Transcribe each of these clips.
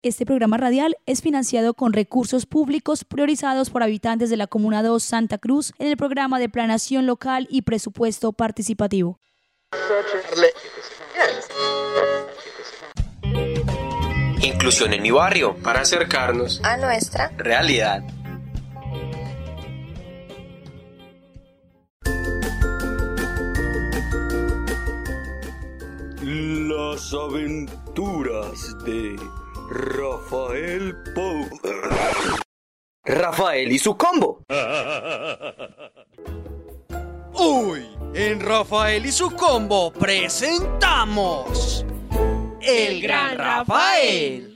Este programa radial es financiado con recursos públicos priorizados por habitantes de la Comuna 2 Santa Cruz en el programa de Planeación Local y Presupuesto Participativo. Inclusión en mi barrio, para acercarnos a nuestra realidad. Las aventuras de Rafael Pou. Rafael y su combo. Hoy en Rafael y su combo presentamos El Gran Rafael.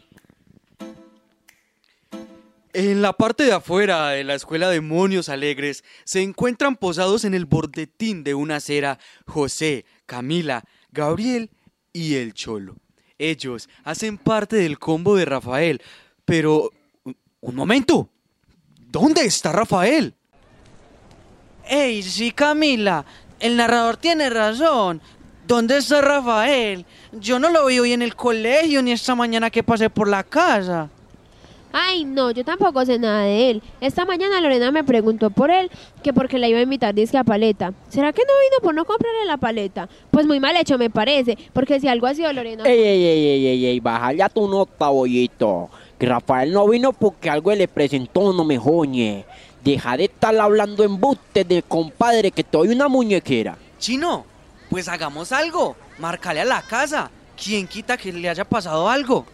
En la parte de afuera de la escuela Demonios Alegres se encuentran posados en el bordetín de una acera José, Camila, Gabriel y el Cholo. Ellos hacen parte del combo de Rafael, pero... ¡Un momento! ¿Dónde está Rafael? ¡Ey, sí, Camila! El narrador tiene razón. ¿Dónde está Rafael? Yo no lo vi hoy en el colegio ni esta mañana que pasé por la casa. Ay, no, yo tampoco sé nada de él. Esta mañana Lorena me preguntó por él, que porque la iba a invitar dizque a paleta. ¿Será que no vino por no comprarle la paleta? Pues muy mal hecho me parece, porque si algo ha sido Lorena... Ey, baja ya tu nota, bollito. Que Rafael no vino porque algo le presentó, no me joñe. Deja de estar hablando embuste de compadre que te doy una muñequera. Chino, pues hagamos algo. Márcale a la casa. ¿Quién quita que le haya pasado algo?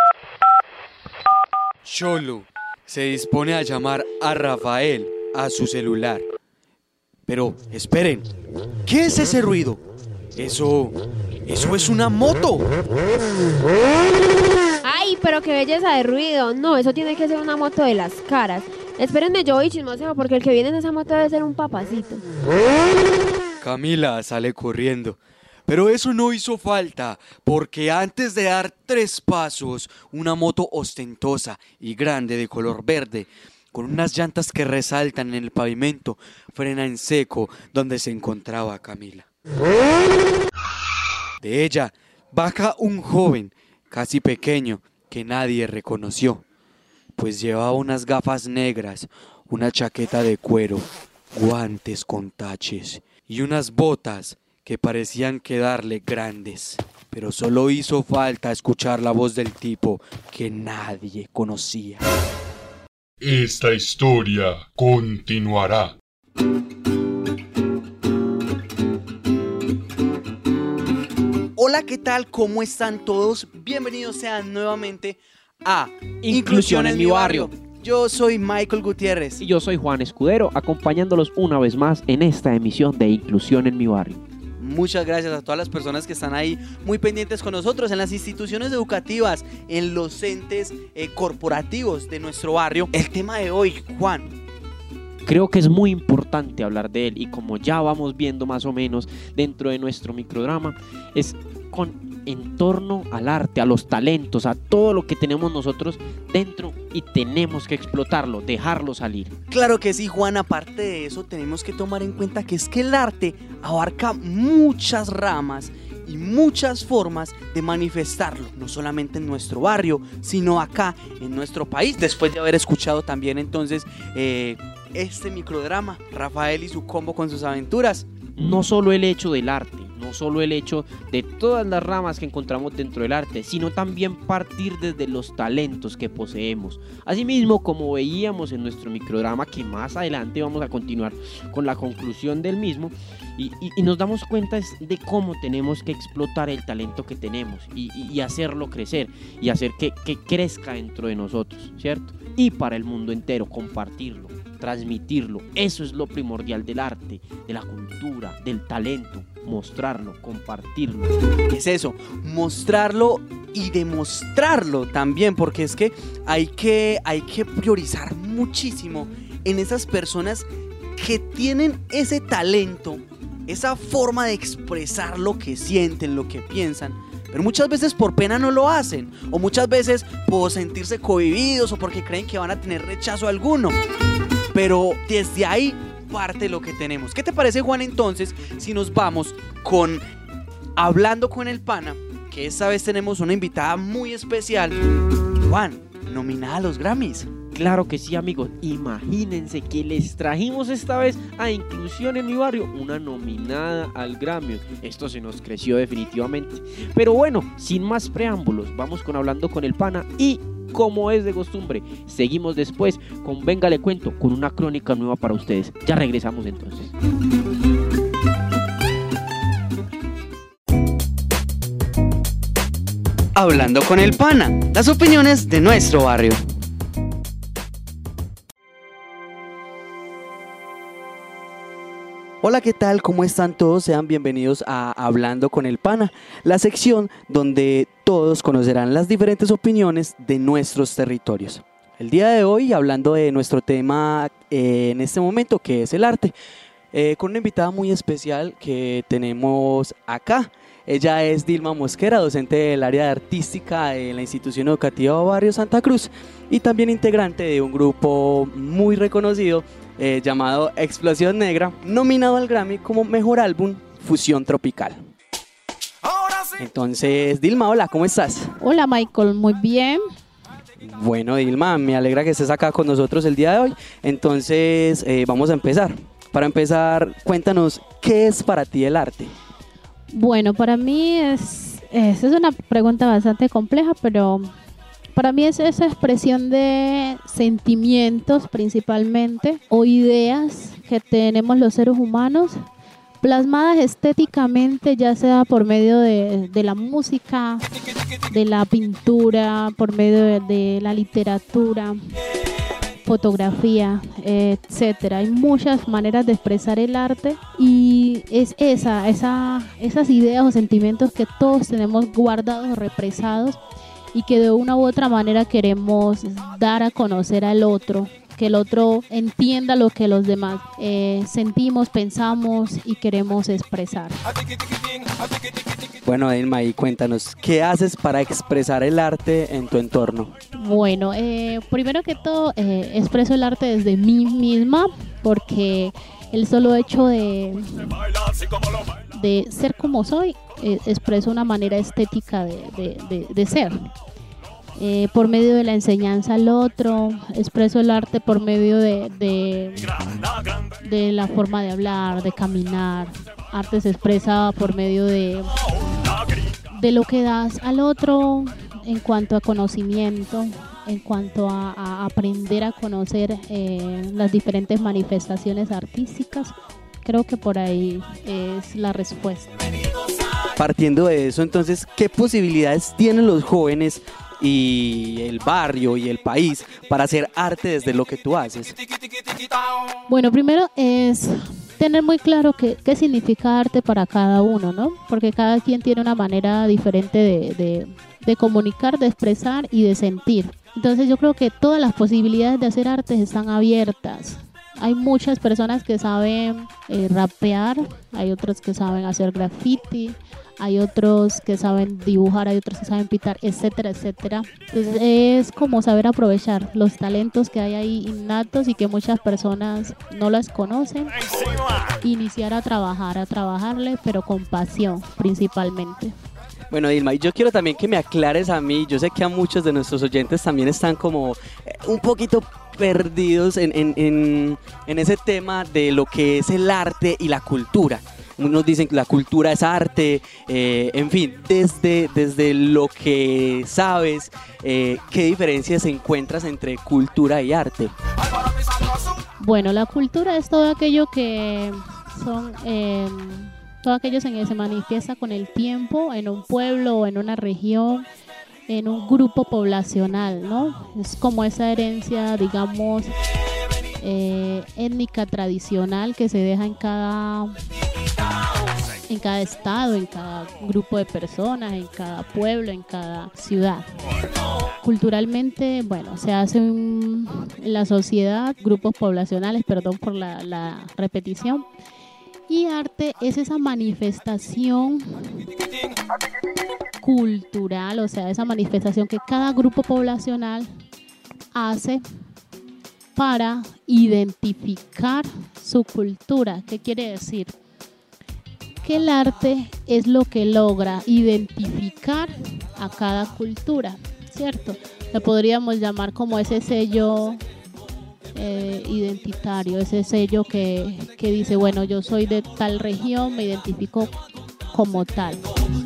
Cholo se dispone a llamar a Rafael a su celular. Pero esperen, ¿qué es ese ruido? Eso es una moto. Ay, pero qué belleza de ruido. No, eso tiene que ser una moto de las caras. Espérenme, yo voy chismoseo porque el que viene en esa moto debe ser un papacito. Camila sale corriendo. Pero eso no hizo falta, porque antes de dar 3 pasos, una moto ostentosa y grande de color verde, con unas llantas que resaltan en el pavimento, frena en seco donde se encontraba Camila. De ella baja un joven, casi pequeño, que nadie reconoció, pues llevaba unas gafas negras, una chaqueta de cuero, guantes con taches y unas botas que parecían quedarle grandes, pero solo hizo falta escuchar la voz del tipo que nadie conocía. Esta historia continuará. Hola, ¿qué tal? ¿Cómo están todos? Bienvenidos sean nuevamente a Inclusión en mi barrio. Yo soy Michael Gutiérrez. Y yo soy Juan Escudero, acompañándolos una vez más en esta emisión de Inclusión en mi barrio. Muchas gracias a todas las personas que están ahí muy pendientes con nosotros en las instituciones educativas, en los entes corporativos de nuestro barrio. El tema de hoy, Juan. Creo que es muy importante hablar de él y como ya vamos viendo más o menos dentro de nuestro microdrama, es en torno al arte, a los talentos, a todo lo que tenemos nosotros dentro y tenemos que explotarlo, dejarlo salir. Claro que sí, Juan, aparte de eso tenemos que tomar en cuenta que es que el arte abarca muchas ramas y muchas formas de manifestarlo, no solamente en nuestro barrio, sino acá en nuestro país. Después de haber escuchado también entonces este microdrama, Rafael y su combo con sus aventuras. No solo el hecho del arte, no solo el hecho de todas las ramas que encontramos dentro del arte, sino también partir desde los talentos que poseemos. Asimismo, como veíamos en nuestro microdrama, que más adelante vamos a continuar con la conclusión del mismo, y nos damos cuenta de cómo tenemos que explotar el talento que tenemos y hacerlo crecer y hacer que crezca dentro de nosotros, ¿cierto? Y para el mundo entero, compartirlo, transmitirlo. Eso es lo primordial del arte, de la cultura, del talento, mostrarlo, compartirlo. Es eso, mostrarlo y demostrarlo también, porque es que hay que priorizar muchísimo en esas personas que tienen ese talento, esa forma de expresar lo que sienten, lo que piensan, pero muchas veces por pena no lo hacen, o muchas veces por sentirse cohibidos o porque creen que van a tener rechazo alguno. Pero desde ahí parte lo que tenemos. ¿Qué te parece, Juan, entonces, si nos vamos con Hablando con el Pana? Que esta vez tenemos una invitada muy especial. Juan, nominada a los Grammys. Claro que sí, amigos. Imagínense que les trajimos esta vez a Inclusión en mi Barrio una nominada al Grammy. Esto se nos creció definitivamente. Pero bueno, sin más preámbulos, vamos con Hablando con el Pana y, como es de costumbre, seguimos después con Venga le cuento, con una crónica nueva para ustedes. Ya regresamos entonces. Hablando con el Pana, las opiniones de nuestro barrio. Hola, ¿qué tal? ¿Cómo están todos? Sean bienvenidos a Hablando con el Pana, la sección donde todos conocerán las diferentes opiniones de nuestros territorios. El día de hoy, hablando de nuestro tema en este momento, que es el arte, con una invitada muy especial que tenemos acá. Ella es Dilma Mosquera, docente del área de artística de la institución educativa Barrio Santa Cruz y también integrante de un grupo muy reconocido llamado Explosión Negra, nominado al Grammy como Mejor Álbum Fusión Tropical. Entonces, Dilma, hola, ¿cómo estás? Hola, Michael, muy bien. Bueno, Dilma, me alegra que estés acá con nosotros el día de hoy. Entonces, vamos a empezar. Para empezar, cuéntanos, ¿qué es para ti el arte? Bueno, para mí es una pregunta bastante compleja, pero para mí es esa expresión de sentimientos principalmente o ideas que tenemos los seres humanos plasmadas estéticamente, ya sea por medio de la música, de la pintura, por medio de la literatura, fotografía, etcétera. Hay muchas maneras de expresar el arte y es esas ideas o sentimientos que todos tenemos guardados o represados y que de una u otra manera queremos dar a conocer al otro, que el otro entienda lo que los demás sentimos, pensamos y queremos expresar. Bueno, Dilma, y cuéntanos, ¿qué haces para expresar el arte en tu entorno? Bueno, primero que todo, expreso el arte desde mí misma, porque el solo hecho de ser como soy, expreso una manera estética de ser. Por medio de la enseñanza al otro, expreso el arte por medio de la forma de hablar, de caminar. Arte se expresa por medio de lo que das al otro en cuanto a conocimiento, en cuanto a aprender a conocer las diferentes manifestaciones artísticas. Creo que por ahí es la respuesta. Partiendo de eso, entonces, ¿qué posibilidades tienen los jóvenes y el barrio y el país para hacer arte desde lo que tú haces? Bueno, primero es tener muy claro qué significa arte para cada uno, ¿no? Porque cada quien tiene una manera diferente de comunicar, de expresar y de sentir. Entonces yo creo que todas las posibilidades de hacer arte están abiertas. Hay muchas personas que saben rapear, hay otros que saben hacer graffiti, hay otros que saben dibujar, hay otros que saben pintar, etcétera, etcétera. Entonces es como saber aprovechar los talentos que hay ahí innatos y que muchas personas no las conocen. Iniciar a trabajarle, pero con pasión principalmente. Bueno, Dilma, y yo quiero también que me aclares a mí, yo sé que a muchos de nuestros oyentes también están como un poquito perdidos en ese tema de lo que es el arte y la cultura. Unos dicen que la cultura es arte, en fin, desde lo que sabes, ¿qué diferencias encuentras entre cultura y arte? Bueno, la cultura es todo aquello que son... todo aquello que se manifiesta con el tiempo en un pueblo o en una región, en un grupo poblacional, ¿no? Es como esa herencia, digamos, étnica tradicional que se deja en cada estado, en cada grupo de personas, en cada pueblo, en cada ciudad. Culturalmente, bueno, se hacen en la sociedad grupos poblacionales, perdón por la repetición. Y arte es esa manifestación cultural, o sea, esa manifestación que cada grupo poblacional hace para identificar su cultura. ¿Qué quiere decir? Que el arte es lo que logra identificar a cada cultura, ¿cierto? lo podríamos llamar como ese sello identitario, ese sello que dice, bueno, yo soy de tal región, me identifico como tal.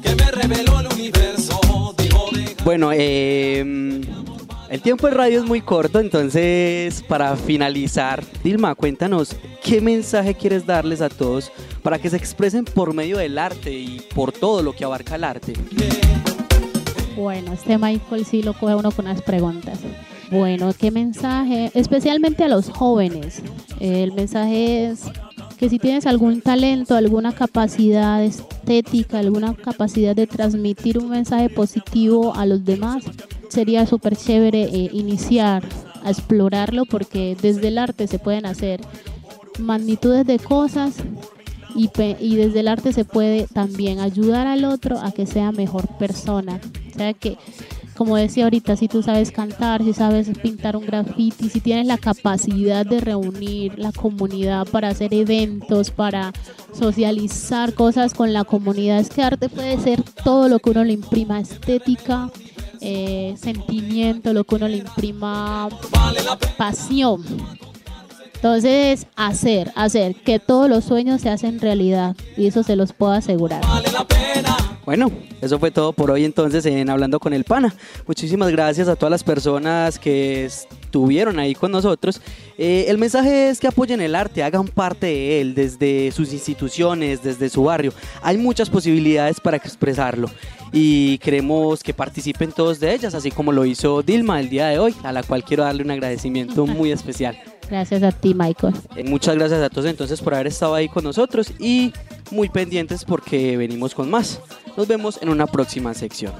Bueno, el tiempo de radio es muy corto, entonces para finalizar, Dilma, cuéntanos, ¿qué mensaje quieres darles a todos para que se expresen por medio del arte y por todo lo que abarca el arte? Bueno, Michael sí lo coge uno con unas preguntas. Bueno, ¿qué mensaje? Especialmente a los jóvenes. El mensaje es que si tienes algún talento, alguna capacidad estética, alguna capacidad de transmitir un mensaje positivo a los demás, sería súper chévere iniciar a explorarlo, porque desde el arte se pueden hacer magnitudes de cosas y desde el arte se puede también ayudar al otro a que sea mejor persona. O sea que, como decía ahorita, si tú sabes cantar, si sabes pintar un graffiti, si tienes la capacidad de reunir la comunidad para hacer eventos, para socializar cosas con la comunidad, es que arte puede ser todo lo que uno le imprima, estética, sentimiento, lo que uno le imprima, pasión. Entonces, hacer que todos los sueños se hacen realidad, y eso se los puedo asegurar. Bueno, eso fue todo por hoy entonces en Hablando con el Pana. Muchísimas gracias a todas las personas que estuvieron ahí con nosotros. El mensaje es que apoyen el arte, hagan parte de él, desde sus instituciones, desde su barrio. Hay muchas posibilidades para expresarlo y queremos que participen todos de ellas, así como lo hizo Dilma el día de hoy, a la cual quiero darle un agradecimiento muy especial. Gracias a ti, Michael. Muchas gracias a todos entonces por haber estado ahí con nosotros y muy pendientes porque venimos con más. Nos vemos en una próxima sección.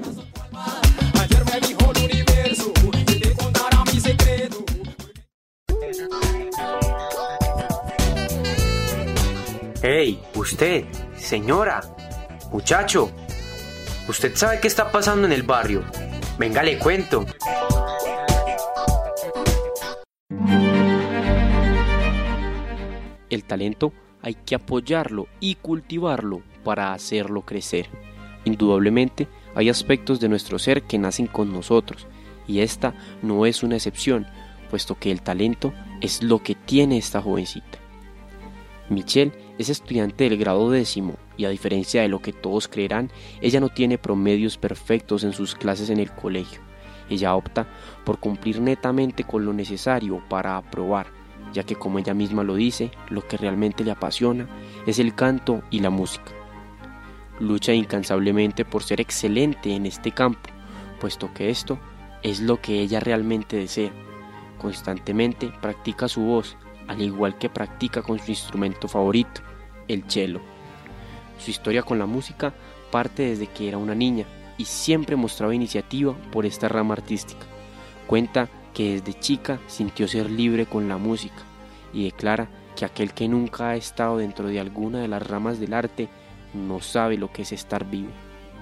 Hey, usted, señora, muchacho, ¿usted sabe qué está pasando en el barrio? Venga, le cuento. El talento hay que apoyarlo y cultivarlo para hacerlo crecer. Indudablemente hay aspectos de nuestro ser que nacen con nosotros, y esta no es una excepción, puesto que el talento es lo que tiene esta jovencita. Michelle es estudiante del grado 10º y, a diferencia de lo que todos creerán, ella no tiene promedios perfectos en sus clases en el colegio. Ella opta por cumplir netamente con lo necesario para aprobar, ya que, como ella misma lo dice, lo que realmente le apasiona es el canto y la música. Lucha incansablemente por ser excelente en este campo, puesto que esto es lo que ella realmente desea. Constantemente practica su voz, al igual que practica con su instrumento favorito, el cello. Su historia con la música parte desde que era una niña y siempre mostraba iniciativa por esta rama artística. Cuenta que desde chica sintió ser libre con la música y declara que aquel que nunca ha estado dentro de alguna de las ramas del arte no sabe lo que es estar vivo.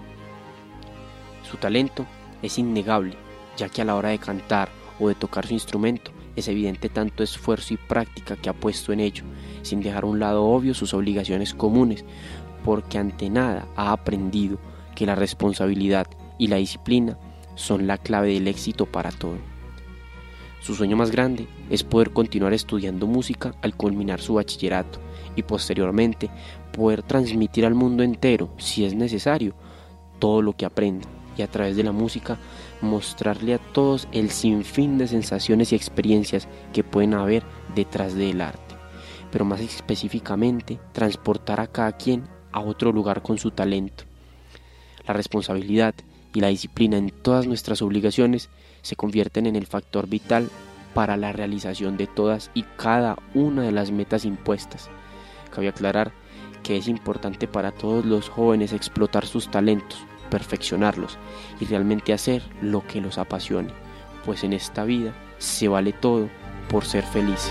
Su talento es innegable, ya que a la hora de cantar o de tocar su instrumento es evidente tanto esfuerzo y práctica que ha puesto en ello, sin dejar a un lado obvio sus obligaciones comunes, porque ante nada ha aprendido que la responsabilidad y la disciplina son la clave del éxito para todo. Su sueño más grande es poder continuar estudiando música al culminar su bachillerato y posteriormente poder transmitir al mundo entero, si es necesario, todo lo que aprenda, y a través de la música mostrarle a todos el sinfín de sensaciones y experiencias que pueden haber detrás del arte, pero más específicamente transportar a cada quien a otro lugar con su talento. La responsabilidad y la disciplina en todas nuestras obligaciones se convierten en el factor vital para la realización de todas y cada una de las metas impuestas. Cabe aclarar que es importante para todos los jóvenes explotar sus talentos, perfeccionarlos y realmente hacer lo que los apasione, pues en esta vida se vale todo por ser felices.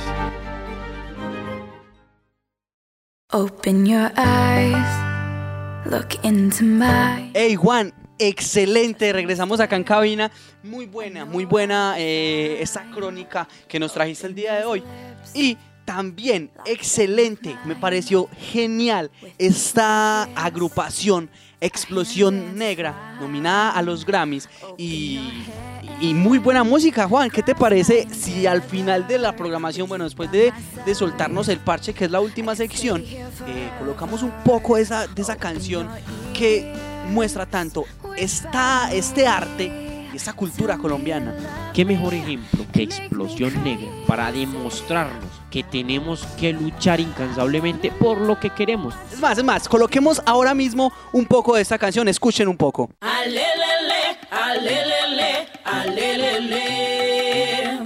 Open your eyes, look into my... Hey Juan, excelente, regresamos acá en cabina. Muy buena esta crónica que nos trajiste el día de hoy. Y también excelente, me pareció genial esta agrupación Explosión Negra, nominada a los Grammys y muy buena música. Juan, ¿qué te parece si al final de la programación, bueno, después de soltarnos el parche, que es la última sección, colocamos un poco de esa canción que muestra tanto este arte y esta cultura colombiana? ¿Qué mejor ejemplo que Explosión Negra para demostrarnos que tenemos que luchar incansablemente por lo que queremos? Es más, coloquemos ahora mismo un poco de esta canción, escuchen un poco. Alelele, alelele, alelele,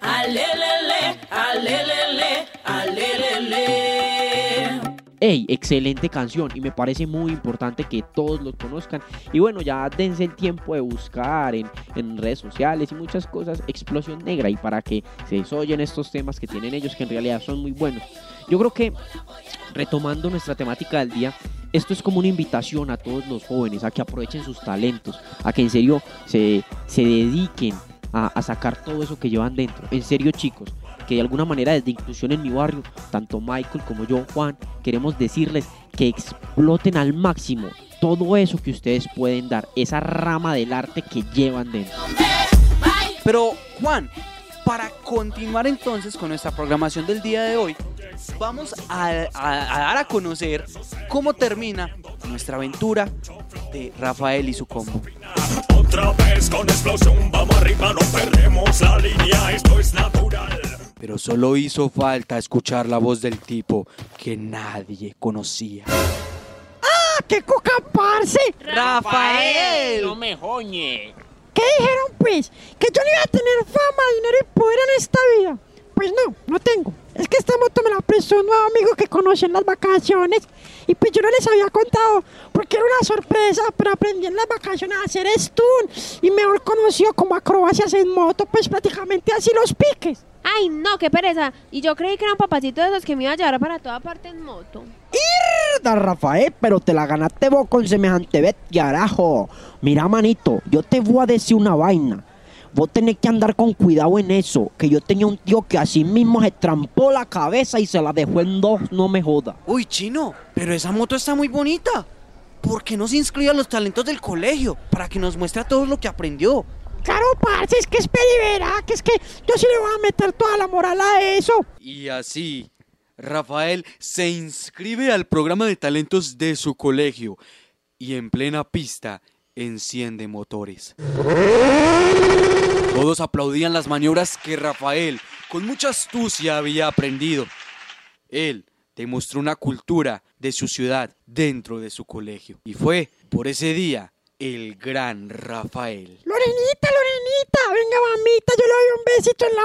alelele, alelele, alelele. ¡Ey! Excelente canción y me parece muy importante que todos lo conozcan. Y bueno, ya dense el tiempo de buscar en redes sociales y muchas cosas Explosión Negra y para que se desoyen estos temas que tienen ellos, que en realidad son muy buenos. Yo creo que, retomando nuestra temática del día, esto es como una invitación a todos los jóvenes a que aprovechen sus talentos, a que en serio se dediquen a sacar todo eso que llevan dentro. En serio, chicos, que de alguna manera desde Inclusión en mi Barrio, tanto Michael como yo, Juan, queremos decirles que exploten al máximo todo eso que ustedes pueden dar, esa rama del arte que llevan dentro. Pero, Juan, para continuar entonces con nuestra programación del día de hoy, vamos a dar a conocer cómo termina nuestra aventura de Rafael y su combo. Otra vez con explosión, vamos arriba, no perdemos la línea, esto es natural. Pero solo hizo falta escuchar la voz del tipo que nadie conocía. ¡Ah, qué coca, parce! ¡Rafael! ¡No me joñe! ¿Qué dijeron, pues? ¿Que yo no iba a tener fama, dinero y poder en esta vida? Pues no tengo. Es que esta moto me la prestó un nuevo amigo que conocí en las vacaciones y pues yo no les había contado porque era una sorpresa, pero aprendí en las vacaciones a hacer stunt y mejor conocido como acrobacias en moto, pues prácticamente así los piques. Ay, no, qué pereza. Y yo creí que era un papacito de esos que me iba a llevar para toda parte en moto. ¡Irda, Rafael! Pero te la ganaste vos con semejante bestiarajo. Mira, manito, yo te voy a decir una vaina. Vos tenés que andar con cuidado en eso, que yo tenía un tío que así mismo se trampó la cabeza y se la dejó en dos, no me joda. Uy, Chino, pero esa moto está muy bonita. ¿Por qué no se inscribe a los talentos del colegio para que nos muestre a todos lo que aprendió? Claro, parce, es que espera y verá, que es que yo sí le voy a meter toda la moral a eso. Y así, Rafael se inscribe al programa de talentos de su colegio y en plena pista enciende motores. Todos aplaudían las maniobras que Rafael, con mucha astucia, había aprendido. Él demostró una cultura de su ciudad dentro de su colegio. Y fue, por ese día, el gran Rafael. Lorenita, venga, mamita, yo le doy un besito en la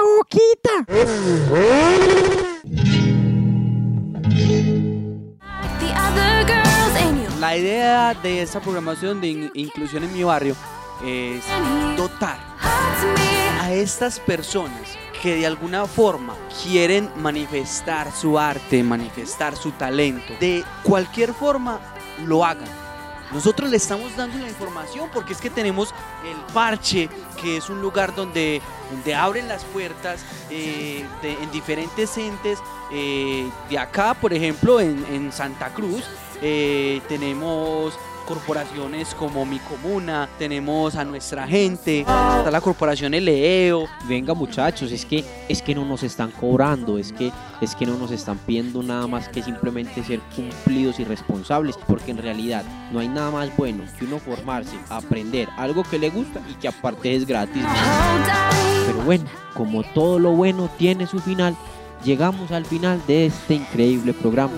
boquita. La idea de esta programación de Inclusión en mi Barrio es dotar a estas personas que de alguna forma quieren manifestar su arte, manifestar su talento, de cualquier forma lo hagan. Nosotros le estamos dando la información porque es que tenemos el parche, que es un lugar donde abren las puertas en diferentes entes. De acá, por ejemplo, en Santa Cruz, tenemos corporaciones como Mi Comuna, tenemos a Nuestra Gente, está la corporación LEO. Venga, muchachos, es que no nos están cobrando, es que no nos están pidiendo nada más que simplemente ser cumplidos y responsables, porque en realidad no hay nada más bueno que uno formarse, aprender algo que le gusta y que aparte es gratis. Pero bueno, como todo lo bueno tiene su final, llegamos al final de este increíble programa.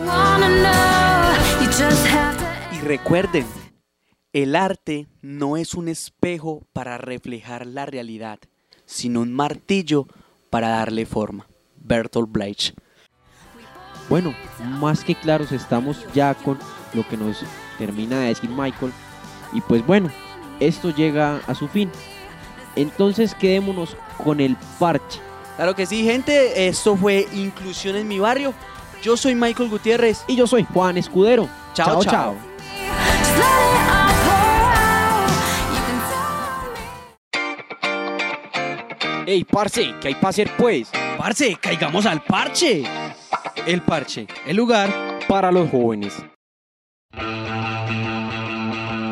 Y recuerden, el arte no es un espejo para reflejar la realidad, sino un martillo para darle forma. Bertolt Brecht. Bueno, más que claros estamos ya con lo que nos termina de decir Michael. Y pues bueno, esto llega a su fin. Entonces quedémonos con el parche. Claro que sí, gente, esto fue Inclusión en mi Barrio. Yo soy Michael Gutiérrez. Y yo soy Juan Escudero. Chao, chao. Ey, parce, ¿qué hay para hacer pues? Parce, caigamos al parche. El parche, el lugar para los jóvenes.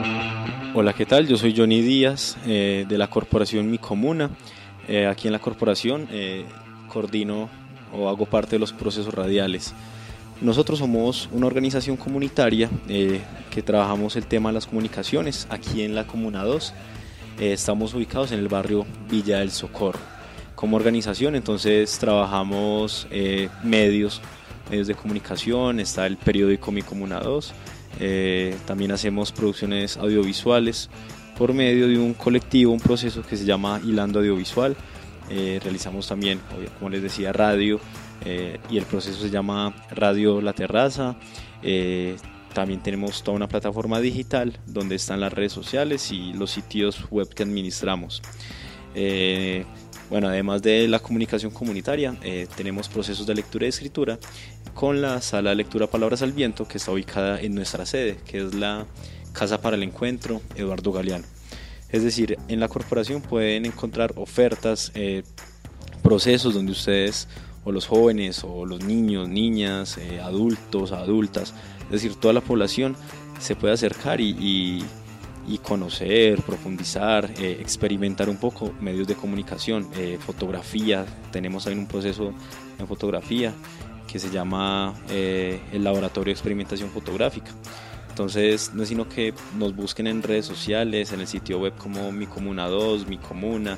Hola, ¿qué tal? Yo soy Johnny Díaz de la corporación Mi Comuna. Aquí en la corporación coordino o hago parte de los procesos radiales. Nosotros somos una organización comunitaria que trabajamos el tema de las comunicaciones aquí en la Comuna 2. Estamos ubicados en el barrio Villa del Socorro. Como organización entonces trabajamos medios de comunicación, está el periódico Mi Comuna 2, también hacemos producciones audiovisuales por medio de un colectivo, un proceso que se llama Hilando Audiovisual. Realizamos también, como les decía, radio y el proceso se llama Radio La Terraza. También tenemos toda una plataforma digital donde están las redes sociales y los sitios web que administramos. Bueno, además de la comunicación comunitaria, tenemos procesos de lectura y escritura con la sala de lectura Palabras al Viento, que está ubicada en nuestra sede, que es la Casa para el Encuentro Eduardo Galeano. Es decir, en la corporación pueden encontrar ofertas, procesos donde ustedes, o los jóvenes, o los niños, niñas, adultos, adultas, es decir, toda la población se puede acercar y conocer, profundizar, experimentar un poco medios de comunicación, fotografía. Tenemos también un proceso en fotografía que se llama el Laboratorio de Experimentación Fotográfica. Entonces no es sino que nos busquen en redes sociales, en el sitio web como Mi Comuna 2, Mi Comuna,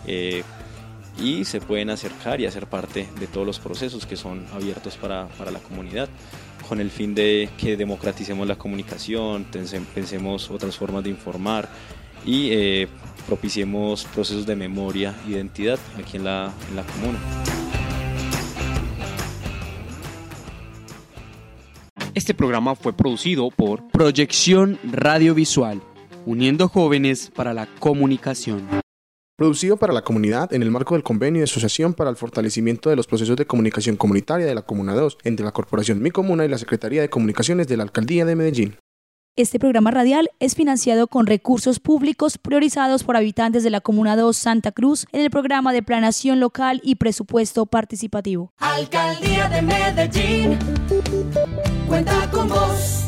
y se pueden acercar y hacer parte de todos los procesos que son abiertos para la comunidad, con el fin de que democraticemos la comunicación, pensemos otras formas de informar y propiciemos procesos de memoria e identidad aquí en la comuna. Este programa fue producido por Proyección Radiovisual, uniendo jóvenes para la comunicación. Producido para la comunidad en el marco del convenio de asociación para el fortalecimiento de los procesos de comunicación comunitaria de la Comuna 2 entre la Corporación Mi Comuna y la Secretaría de Comunicaciones de la Alcaldía de Medellín. Este programa radial es financiado con recursos públicos priorizados por habitantes de la Comuna 2 Santa Cruz en el programa de Planeación Local y Presupuesto Participativo. Alcaldía de Medellín, cuenta con vos.